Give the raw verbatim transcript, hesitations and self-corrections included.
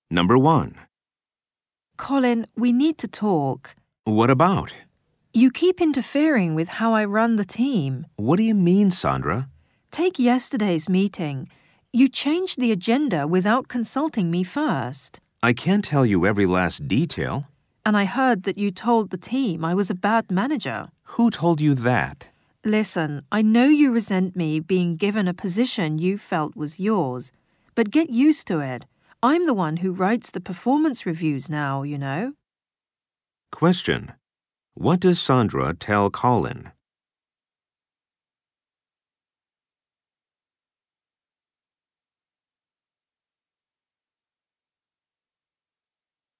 Number one. Colin, we need to talk. What about? You keep interfering with how I run the team. What do you mean, Sandra? Take yesterday's meeting. You changed the agenda without consulting me first. I can't tell you every last detail. And I heard that you told the team I was a bad manager. Who told you that? Listen, I know you resent me being given a position you felt was yours, but get used to it. I'm the one who writes the performance reviews now, you know. Question. What does Sandra tell Colin?